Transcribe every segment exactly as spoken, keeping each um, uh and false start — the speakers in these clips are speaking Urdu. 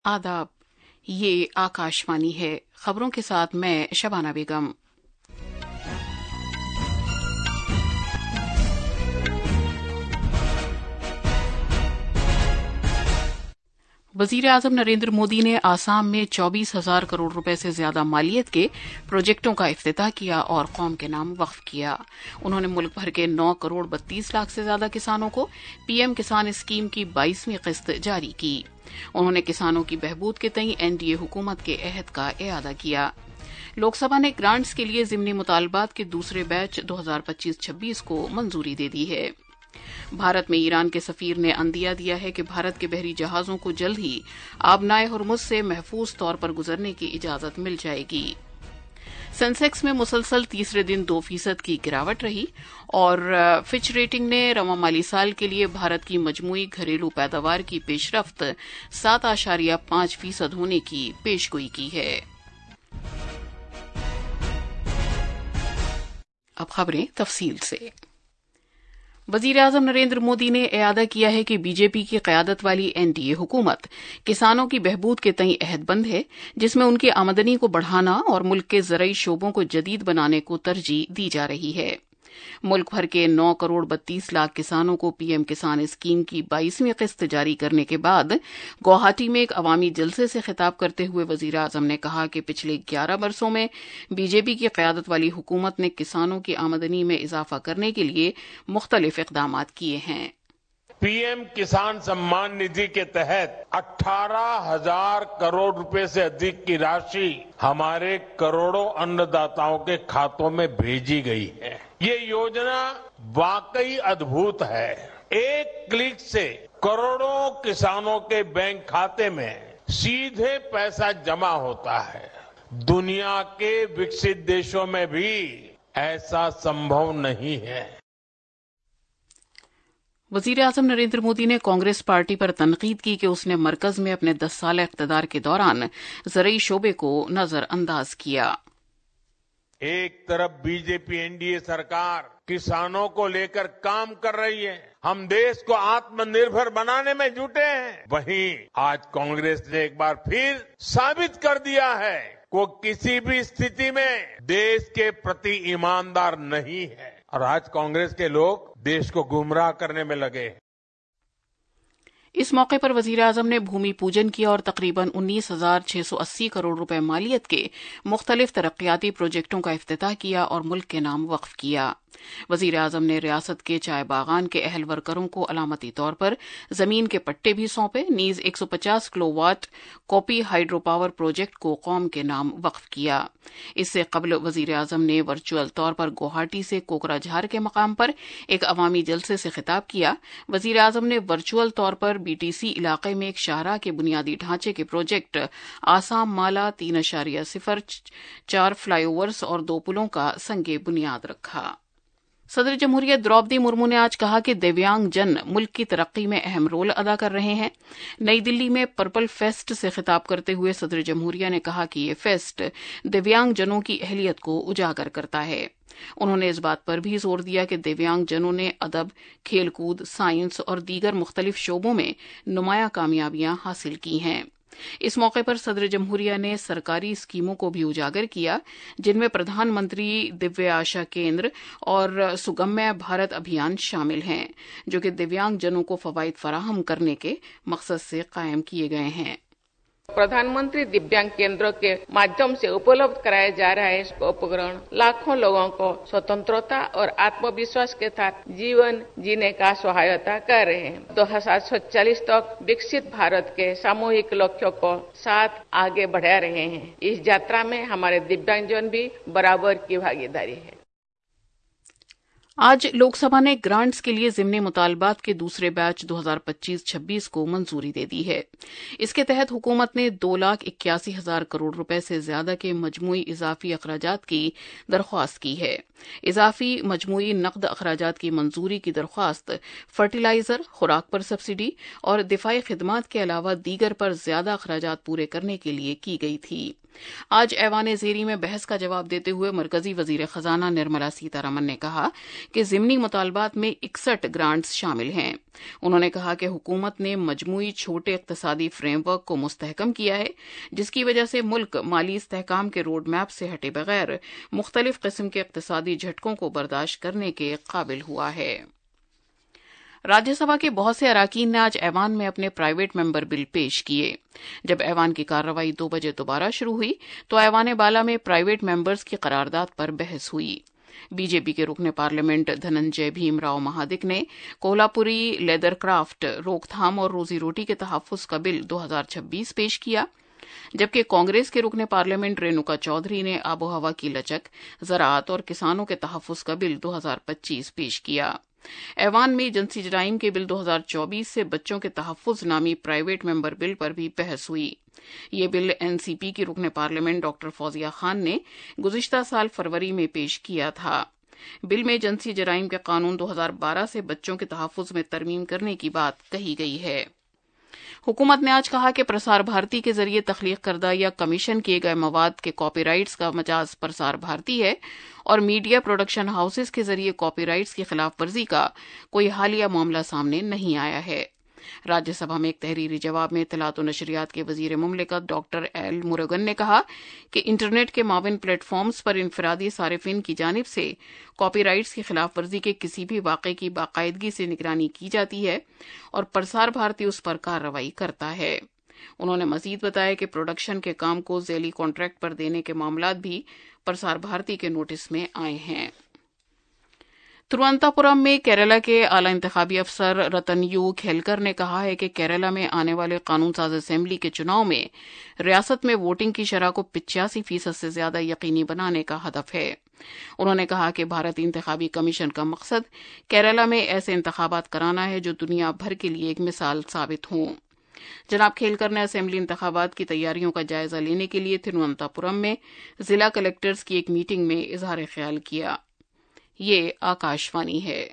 आदाब, ये आकाशवाणी है। खबरों के साथ मैं शबाना बेगम। वजीर आजम नरेंद्र मोदी ने आसाम में चौबीस हजार करोड़ रुपए से ज्यादा मालियत के प्रोजेक्टों का इफ्तिताह किया और कौम के नाम वक्फ किया। उन्होंने मुल्क भर के नौ करोड़ बत्तीस लाख से ज्यादा किसानों को पीएम किसान स्कीम की बाईसवीं किस्त जारी की। उन्होंने किसानों की बहबूद के तई एनडीए हुकूमत के अहद का इआदा किया। लोकसभा ने ग्रांट्स के लिए जिमनी मुतालबात के दूसरे बैच दो हजार पच्चीस छब्बीस को मंजूरी दे दी है। भारत में ईरान के सफीर ने अंदिया दिया है कि भारत के बहरी जहाजों को जल्द ही आबनाए हुर्मुज से महफूज तौर पर गुजरने की इजाजत मिल जाएगी। सेंसेक्स में मुसलसल तीसरे दिन दो फीसद की गिरावट रही और फिच रेटिंग ने रवां माली साल के लिए भारत की मजमूई घरेलू पैदावार की पेशरफ्त सात आशारिया पांच फीसद होने की पेशगोई की है। अब खबरें तफसील से। वजीर आजम नरेंद्र मोदी ने इआदा किया है कि बीजेपी की क़यादत वाली एनडीए हुकूमत किसानों की बहबूद के तई अहदबंद है, जिसमें उनकी आमदनी को बढ़ाना और मुल्क के ज़रई शोबों को जदीद बनाने को तरजीह दी जा रही है। मुल्क भर के नौ करोड़ बत्तीस लाख किसानों को पीएम किसान स्कीम की बाईसवीं किस्त जारी करने के बाद गुवाहाटी में एक अवामी जलसे से खिताब करते हुए वजीर आजम ने कहा कि पिछले ग्यारह वर्षों में बीजेपी की क़यादत वाली हुकूमत ने किसानों की आमदनी में इजाफा करने के लिए मुख्तलिफ इक़दाम किए हैं। पीएम किसान सम्मान निधि के तहत अठारह हजार करोड़ रुपए से अधिक की राशि हमारे करोड़ों अन्नदाताओं के खातों में भेजी गई है। ये योजना वाकई अद्भुत है। एक क्लिक से करोड़ों किसानों के बैंक खाते में सीधे पैसा जमा होता है। दुनिया के विकसित देशों में भी ऐसा संभव नहीं है। वजीर आजम नरेंद्र मोदी ने कांग्रेस पार्टी पर तनकीद की कि उसने मरकज में अपने दस साल इक़्तिदार के दौरान ज़रई शोबे को नजरअंदाज किया। एक तरफ बीजेपी एनडीए सरकार किसानों को लेकर काम कर रही है, हम देश को आत्मनिर्भर बनाने में जुटे हैं। वहीं आज कांग्रेस ने एक बार फिर साबित कर दिया है वो किसी भी स्थिति में देश के प्रति ईमानदार नहीं है और आज कांग्रेस के लोग देश को गुमराह करने में लगे। इस मौके पर वजीर आजम ने भूमि पूजन किया और तकरीबन उन्नीस हजार छह सौ अस्सी करोड़ रुपए मालियत के मुख्तलिफ तरक्याती प्रोजेक्टों का इफ्तिताह किया और मुल्क के नाम वक्फ किया। वजीर आजम ने रियासत के चाय बागान के अहल वर्करों को अलामती तौर पर जमीन के पट्टे भी सौंपे। नीज एक सौ पचास किलोवाट कॉपी हाइड्रो पावर प्रोजेक्ट को कौम के नाम वक्फ किया। इससे कबल वजीर आजम ने वर्चुअल तौर पर गुवाहाटी से कोकराझार के मकाम पर एक अवामी जलसे से खिताब किया। वजीर आजम ने वर्चुअल तौर पर बीटीसी इलाके में एक शाहराह के बुनियादी ढांचे के प्रोजेक्ट आसाम माला तीन अशारिया सिफर चार फ्लाईओवर्स और दो पुलों का संगे बुनियाद रखा। सदर जमहूरियत द्रौपदी मुर्मू ने आज कहा कि दिव्यांग जन मुल्क की तरक्की में अहम रोल अदा कर रहे हैं। नई दिल्ली में पर्पल फेस्ट से खिताब करते हुए सदर जमहूरिया ने कहा कि ये फेस्ट दिव्यांग जनों की अहलियत को उजागर करता है। उन्होंने इस बात पर भी जोर दिया कि दिव्यांग जनों ने अदब, खेलकूद, साइंस और दीगर मुख्तलिफ शोबों में नुमायां कामयाबियां हासिल की हैं। इस मौके पर सदर जमहूरिया ने सरकारी स्कीमों को भी उजागर किया, जिनमें प्रधानमंत्री दिव्य आशा केंद्र और सुगम्य भारत अभियान शामिल हैं, जो कि दिव्यांग जनों को फवाइद फराहम करने के मकसद से कायम किए गए हैं। प्रधानमंत्री दिव्यांग केंद्रों के माध्यम से उपलब्ध कराया जा रहा है उपकरण लाखों लोगों को स्वतंत्रता और आत्मविश्वास के साथ जीवन जीने का सहायता कर रहे हैं। दो हजार सैंतालीस तक विकसित भारत के सामूहिक लक्ष्यों को साथ आगे बढ़ा रहे हैं। इस यात्रा में हमारे दिव्यांगजन भी बराबर की भागीदारी है। आज लोकसभा ने ग्रांट्स के लिए जिमनी मुतालबात के दूसरे बैच दो हजार पच्चीस छब्बीस को मंजूरी दे दी है। इसके तहत हुकूमत ने दो लाख इक्यासी हजार करोड़ रुपए से ज्यादा के मजमूई इजाफी अखराजात की दरख्वास्त की है। इजाफी मजमूई नकद अखराजात की मंजूरी की दरख्वास्त फर्टिलाइजर, खुराक पर सब्सिडी और दिफाई खिदमात के अलावा दीगर पर ज्यादा अखराजात पूरे करने के लिए की गई थी। آج ایوان زیری میں بحث کا جواب دیتے ہوئے مرکزی وزیر خزانہ نرملا سیتارمن نے کہا کہ ضمنی مطالبات میں اکسٹھ گرانٹس شامل ہیں۔ انہوں نے کہا کہ حکومت نے مجموعی چھوٹے اقتصادی فریم ورک کو مستحکم کیا ہے، جس کی وجہ سے ملک مالی استحکام کے روڈ میپ سے ہٹے بغیر مختلف قسم کے اقتصادی جھٹکوں کو برداشت کرنے کے قابل ہوا ہے۔ راجیہ سبھا کے بہت سے اراکین نے آج ایوان میں اپنے پرائیویٹ ممبر بل پیش کیے۔ جب ایوان کی کارروائی دو بجے دوبارہ شروع ہوئی تو ایوان بالا میں پرائیویٹ ممبرز کی قرارداد پر بحث ہوئی۔ بی جے پی کے رکن پارلیمنٹ دھننجے بھیم راؤ مہادک نے کولہاپوری لیدر کرافٹ روک تھام اور روزی روٹی کے تحفظ کا بل دو ہزار چھبیس پیش کیا، جبکہ کانگریس کے رکن پارلیمنٹ رینوکا چودھری نے آب و ہوا کی لچک، زراعت اور کسانوں کے تحفظ کا بل دو ہزار پچیس پیش کیا۔ ایوان میں جنسی جرائم کے بل دو ہزار چوبیس سے بچوں کے تحفظ نامی پرائیویٹ ممبر بل پر بھی بحث ہوئی۔ یہ بل این سی پی کی رکن پارلیمنٹ ڈاکٹر فوزیہ خان نے گزشتہ سال فروری میں پیش کیا تھا۔ بل میں جنسی جرائم کے قانون دو ہزار بارہ سے بچوں کے تحفظ میں ترمیم کرنے کی بات کہی گئی ہے۔ حکومت نے آج کہا کہ پرسار بھارتی کے ذریعے تخلیق کردہ یا کمیشن کیے گئے مواد کے کاپی رائٹس کا مجاز پرسار بھارتی ہے اور میڈیا پروڈکشن ہاؤسز کے ذریعے کاپی رائٹس کی خلاف ورزی کا کوئی حالیہ معاملہ سامنے نہیں آیا ہے۔ راجیہ سبھا میں ایک تحریری جواب میں اطلاعات و نشریات کے وزیر مملکت ڈاکٹر ایل موروگن نے کہا کہ انٹرنیٹ کے معاون پلیٹ فارمز پر انفرادی صارفین کی جانب سے کاپی رائٹس کی خلاف ورزی کے کسی بھی واقعے کی باقاعدگی سے نگرانی کی جاتی ہے اور پرسار بھارتی اس پر کارروائی کرتا ہے۔ انہوں نے مزید بتایا کہ پروڈکشن کے کام کو ذیلی کانٹریکٹ پر دینے کے معاملات بھی پرسار بھارتی کے نوٹس میں آئے ہیں۔ ترووننتاپورم میں کیرالہ کے اعلی انتخابی افسر رتن یو کھیلکر نے کہا ہے کہ کیرالہ میں آنے والے قانون ساز اسمبلی کے چناؤ میں ریاست میں ووٹنگ کی شرح کو پچاسی فیصد سے زیادہ یقینی بنانے کا ہدف ہے۔ انہوں نے کہا کہ بھارتی انتخابی کمیشن کا مقصد کیرالہ میں ایسے انتخابات کرانا ہے جو دنیا بھر کے لیے ایک مثال ثابت ہوں۔ جناب کھیلکر نے اسمبلی انتخابات کی تیاریوں کا جائزہ لینے کے لیے ترووننتاپورم میں ضلع کلکٹرز کی ایک میٹنگ میں اظہار خیال کیا۔ یہ آکاشوانی ہے۔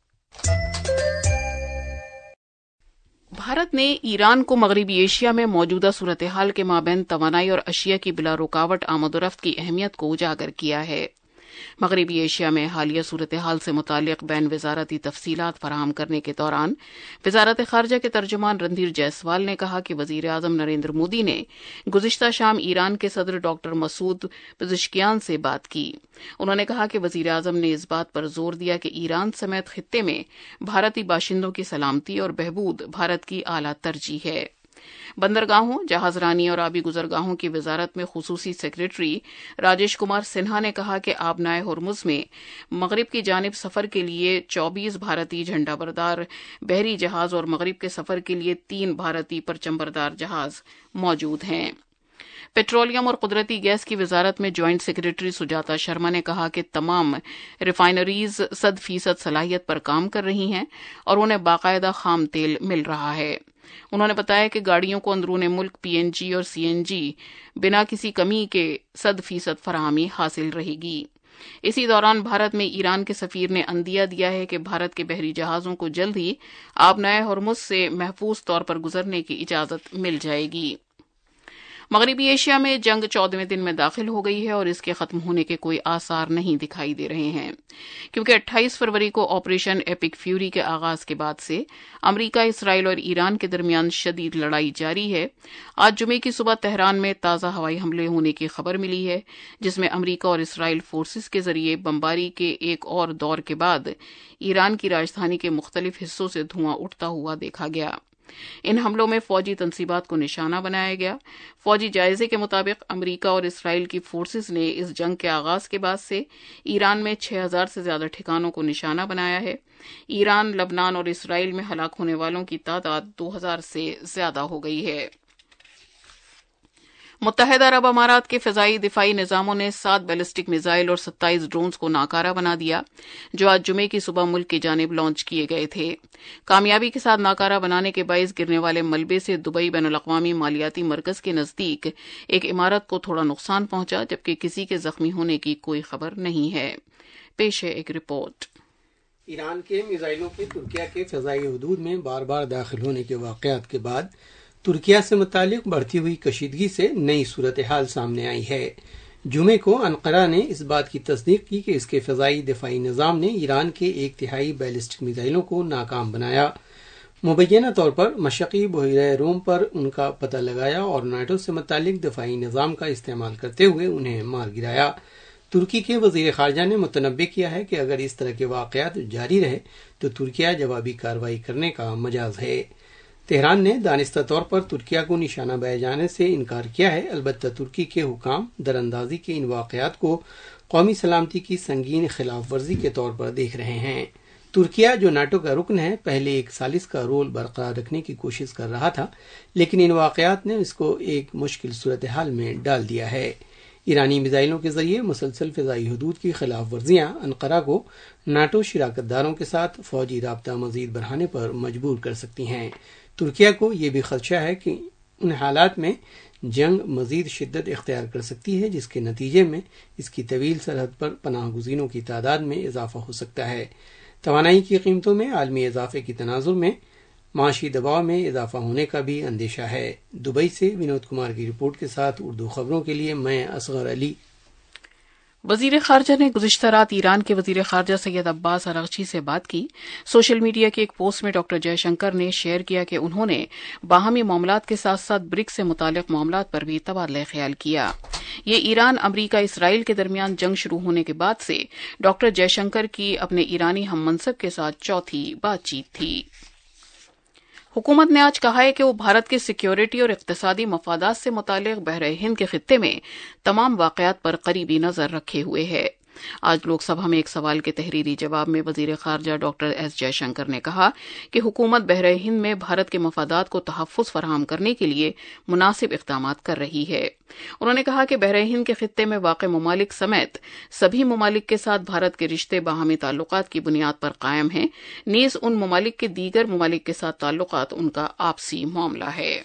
بھارت نے ایران کو مغربی ایشیا میں موجودہ صورتحال کے مابین توانائی اور اشیاء کی بلا رکاوٹ آمد و رفت کی اہمیت کو اجاگر کیا ہے۔ مغربی ایشیا میں حالیہ صورتحال سے متعلق بین وزارتی تفصیلات فراہم کرنے کے دوران وزارت خارجہ کے ترجمان رندھیر جیسوال نے کہا کہ وزیر اعظم نریندر مودی نے گزشتہ شام ایران کے صدر ڈاکٹر مسعود پزشکیان سے بات کی۔ انہوں نے کہا کہ وزیر اعظم نے اس بات پر زور دیا کہ ایران سمیت خطے میں بھارتی باشندوں کی سلامتی اور بہبود بھارت کی اعلیٰ ترجیح ہے۔ بندرگاہوں، جہاز رانی اور آبی گزرگاہوں کی وزارت میں خصوصی سیکریٹری راجیش کمار سنہا نے کہا کہ آبنائے ہرمز میں مغرب کی جانب سفر کے لیے چوبیس بھارتی جھنڈا بردار بحری جہاز اور مغرب کے سفر کے لیے تین بھارتی پرچم بردار جہاز موجود ہیں۔ پیٹرولیم اور قدرتی گیس کی وزارت میں جوائنٹ سیکریٹری سجاتا شرما نے کہا کہ تمام ریفائنریز صد فیصد صلاحیت پر کام کر رہی ہیں اور انہیں باقاعدہ خام تیل مل رہا ہے۔ انہوں نے بتایا کہ گاڑیوں کو اندرون ملک پی این جی اور سی این جی بنا کسی کمی کے صد فیصد فراہمی حاصل رہے گی۔ اسی دوران بھارت میں ایران کے سفیر نے عندیہ دیا ہے کہ بھارت کے بحری جہازوں کو جلد ہی آبنائے ہرمز سے محفوظ طور پر گزرنے کی اجازت مل جائے گی۔ مغربی ایشیا میں جنگ چودہویں دن میں داخل ہو گئی ہے اور اس کے ختم ہونے کے کوئی آثار نہیں دکھائی دے رہے ہیں، کیونکہ اٹھائیس فروری کو آپریشن ایپک فیوری کے آغاز کے بعد سے امریکہ، اسرائیل اور ایران کے درمیان شدید لڑائی جاری ہے۔ آج جمعے کی صبح تہران میں تازہ ہوائی حملے ہونے کی خبر ملی ہے، جس میں امریکہ اور اسرائیل فورسز کے ذریعے بمباری کے ایک اور دور کے بعد ایران کی راجدھانی کے مختلف حصوں سے دھواں اٹھتا ہوا دیکھا گیا۔ ان حملوں میں فوجی تنصیبات کو نشانہ بنایا گیا۔ فوجی جائزے کے مطابق امریکہ اور اسرائیل کی فورسز نے اس جنگ کے آغاز کے بعد سے ایران میں چھ ہزار سے زیادہ ٹھکانوں کو نشانہ بنایا ہے۔ ایران، لبنان اور اسرائیل میں ہلاک ہونے والوں کی تعداد دو ہزار سے زیادہ ہو گئی ہے۔ متحدہ عرب امارات کے فضائی دفاعی نظاموں نے سات بیلسٹک میزائل اور ستائیس ڈرونز کو ناکارہ بنا دیا، جو آج جمعے کی صبح ملک کی جانب لانچ کیے گئے تھے۔ کامیابی کے ساتھ ناکارہ بنانے کے باعث گرنے والے ملبے سے دبئی بین الاقوامی مالیاتی مرکز کے نزدیک ایک عمارت کو تھوڑا نقصان پہنچا، جبکہ کسی کے زخمی ہونے کی کوئی خبر نہیں ہے۔ پیش ہے ایک رپورٹ۔ ایران کے میزائلوں کے ترکیہ کے فضائی حدود میں بار بار داخل ہونے کے واقعات کے بعد ترکیہ سے متعلق بڑھتی ہوئی کشیدگی سے نئی صورتحال سامنے آئی ہے۔ جمعے کو انقرہ نے اس بات کی تصدیق کی کہ اس کے فضائی دفاعی نظام نے ایران کے ایک تہائی بیلسٹک میزائلوں کو ناکام بنایا۔ مبینہ طور پر مشرقی بحیرہ روم پر ان کا پتہ لگایا اور نیٹو سے متعلق دفاعی نظام کا استعمال کرتے ہوئے انہیں مار گرایا۔ ترکی کے وزیر خارجہ نے متنبع کیا ہے کہ اگر اس طرح کے واقعات جاری رہے تو ترکیہ جوابی کارروائی کرنے کا مجاز ہے۔ تہران نے دانستہ طور پر ترکیہ کو نشانہ بنائے جانے سے انکار کیا ہے، البتہ ترکی کے حکام دراندازی کے ان واقعات کو قومی سلامتی کی سنگین خلاف ورزی کے طور پر دیکھ رہے ہیں۔ ترکیہ جو نیٹو کا رکن ہے پہلے ایک ثالث کا رول برقرار رکھنے کی کوشش کر رہا تھا، لیکن ان واقعات نے اس کو ایک مشکل صورتحال میں ڈال دیا ہے۔ ایرانی میزائلوں کے ذریعے مسلسل فضائی حدود کی خلاف ورزیاں انقرہ کو نیٹو شراکت داروں کے ساتھ فوجی رابطہ مزید بڑھانے پر مجبور کر سکتی ہیں۔ ترکیہ کو یہ بھی خدشہ ہے کہ ان حالات میں جنگ مزید شدت اختیار کر سکتی ہے، جس کے نتیجے میں اس کی طویل سرحد پر پناہ گزینوں کی تعداد میں اضافہ ہو سکتا ہے۔ توانائی کی قیمتوں میں عالمی اضافے کی تناظر میں معاشی دباؤ میں اضافہ ہونے کا بھی اندیشہ ہے۔ دبئی سے ونود کمار کی رپورٹ کے ساتھ اردو خبروں کے لیے میں اصغر علی۔ وزیر خارجہ نے گزشتہ رات ایران کے وزیر خارجہ سید عباس اراغچی سے بات کی۔ سوشل میڈیا کی ایک پوسٹ میں ڈاکٹر جے شنکر نے شیئر کیا کہ انہوں نے باہمی معاملات کے ساتھ ساتھ برکس سے متعلق معاملات پر بھی تبادلہ خیال کیا۔ یہ ایران امریکہ اسرائیل کے درمیان جنگ شروع ہونے کے بعد سے ڈاکٹر جے شنکر کی اپنے ایرانی ہم منصب کے ساتھ چوتھی بات چیت تھی۔ حکومت نے آج کہا ہے کہ وہ بھارت کے سیکیورٹی اور اقتصادی مفادات سے متعلق بحر ہند کے خطے میں تمام واقعات پر قریبی نظر رکھے ہوئے ہے۔ آج لوک سبھا میں ایک سوال کے تحریری جواب میں وزیر خارجہ ڈاکٹر ایس جے شنکر نے کہا کہ حکومت بحر ہند میں بھارت کے مفادات کو تحفظ فراہم کرنے کے لیے مناسب اقدامات کر رہی ہے۔ انہوں نے کہا کہ بحر ہند کے خطے میں واقع ممالک سمیت سبھی ممالک کے ساتھ بھارت کے رشتے باہمی تعلقات کی بنیاد پر قائم ہیں، نیز ان ممالک کے دیگر ممالک کے ساتھ تعلقات ان کا آپسی معاملہ ہے۔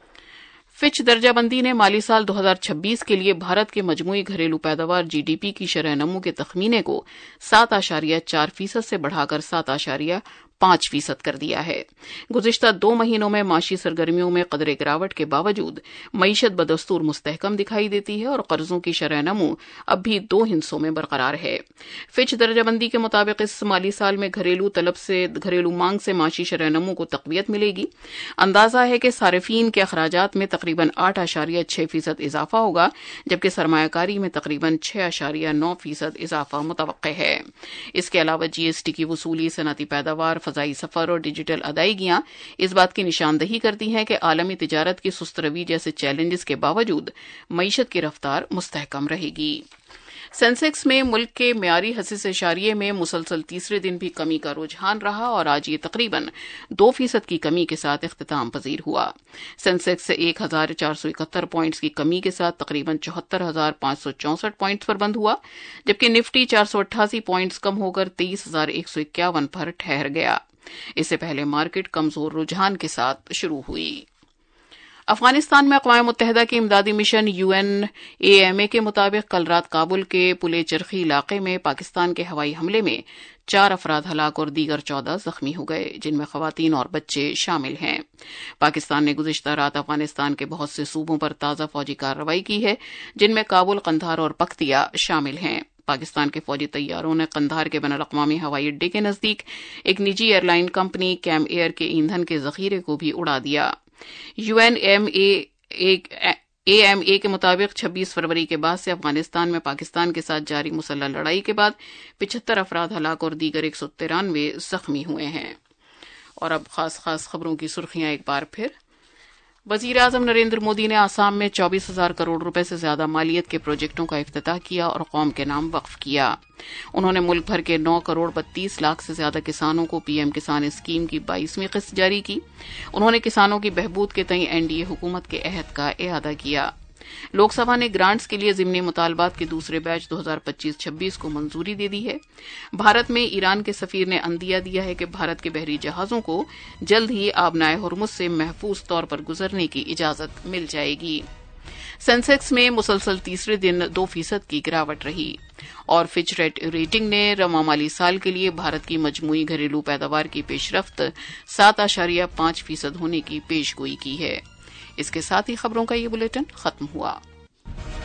فچ درجہ بندی نے مالی سال دو ہزار چھبیس کے لیے بھارت کے مجموعی گھریلو پیداوار جی ڈی پی کی شرح نمو کے تخمینے کو سات اشاریہ چار فیصد سے بڑھا کر سات اشاریہ پانچ فیصد کر دیا ہے۔ گزشتہ دو مہینوں میں معاشی سرگرمیوں میں قدر گراوٹ کے باوجود معیشت بدستور مستحکم دکھائی دیتی ہے اور قرضوں کی شرح نمو اب بھی دو ہندسوں میں برقرار ہے۔ فچ درجہ بندی کے مطابق اس مالی سال میں گھریلو طلب سے گھریلو مانگ سے معاشی شرح نمو کو تقویت ملے گی۔ اندازہ ہے کہ صارفین کے اخراجات میں تقریباً آٹھ اشاریہ چھ فیصد اضافہ ہوگا، جبکہ سرمایہ کاری میں تقریباً چھ اشاریہ نو فیصد اضافہ متوقع ہے۔ اس کے علاوہ جی ایس ٹی کی وصولی، صنعتی پیداوار، فضائی سفر اور ڈیجیٹل ادائیگیاں اس بات کی نشاندہی کرتی ہیں کہ عالمی تجارت کی سست روی جیسے چیلنجز کے باوجود معیشت کی رفتار مستحکم رہے گی۔ سینسیکس میں ملک کے معیاری حصص اشاریے میں مسلسل تیسرے دن بھی کمی کا رجحان رہا اور آج یہ تقریباً دو فیصد کی کمی کے ساتھ اختتام پذیر ہوا۔ سینسیکس سے ایک ہزار چار سو اکہتر پوائنٹس کی کمی کے ساتھ تقریباً چوہتر ہزار پانچ سو چونسٹھ پوائنٹس پر بند ہوا، جبکہ نفٹی چار سو اٹھاسی پوائنٹس کم ہو کر تیئیس ہزار ایک سو اکیاون پر ٹھہر گیا۔ اس سے پہلے مارکیٹ کمزور رجحان کے ساتھ شروع ہوئی۔ افغانستان میں اقوام متحدہ کے امدادی mission U N A M A کے مطابق کل رات کابل کے پلے چرخی علاقے میں پاکستان کے ہوائی حملے میں چار افراد ہلاک اور دیگر چودہ زخمی ہو گئے، جن میں خواتین اور بچے شامل ہیں۔ پاکستان نے گزشتہ رات افغانستان کے بہت سے صوبوں پر تازہ فوجی کارروائی کی ہے، جن میں کابل، قندھار اور پختیا شامل ہیں۔ پاکستان کے فوجی طیاروں نے قندھار کے بین الاقوامی ہوائی اڈے کے نزدیک ایک نجی airline company Kam air کے ایندھن کے ذخیرے کو بھی اڑا دیا۔ U N M A A M A کے مطابق چھبیس فروری کے بعد سے افغانستان میں پاکستان کے ساتھ جاری مسلح لڑائی کے بعد پچہتر افراد ہلاک اور دیگر ایک سو ترانوے زخمی ہوئے ہیں۔ اور اب خاص خاص خبروں کی سرخیاں ایک بار پھر۔ وزیر اعظم نریندر مودی نے آسام میں چوبیس ہزار کروڑ روپے سے زیادہ مالیت کے پروجیکٹوں کا افتتاح کیا اور قوم کے نام وقف کیا۔ انہوں نے ملک بھر کے نو کروڑ بتیس لاکھ سے زیادہ کسانوں کو پی ایم کسان اسکیم کی بائیسویں قسط جاری کی۔ انہوں نے کسانوں کی بہبود کے تئیں این ڈی اے حکومت کے عہد کا اعادہ کیا۔ لوک سبھا نے گرانٹس کے لیے ضمنی مطالبات کے دوسرے بیچ دو ہزار پچیس چھبیس کو منظوری دے دی ہے۔ بھارت میں ایران کے سفیر نے عندیہ دیا ہے کہ بھارت کے بحری جہازوں کو جلد ہی آبنائے ہرمز سے محفوظ طور پر گزرنے کی اجازت مل جائے گی۔ سینسیکس میں مسلسل تیسرے دن دو فیصد کی گراوٹ رہی اور فچ ریٹنگ نے رواں مالی سال کے لیے بھارت کی مجموعی گھریلو پیداوار کی پیش رفت سات اشاریہ پانچ فیصد ہونے کی پیش گوئی کی ہے۔ اس کے ساتھ ہی خبروں کا یہ بلیٹن ختم ہوا۔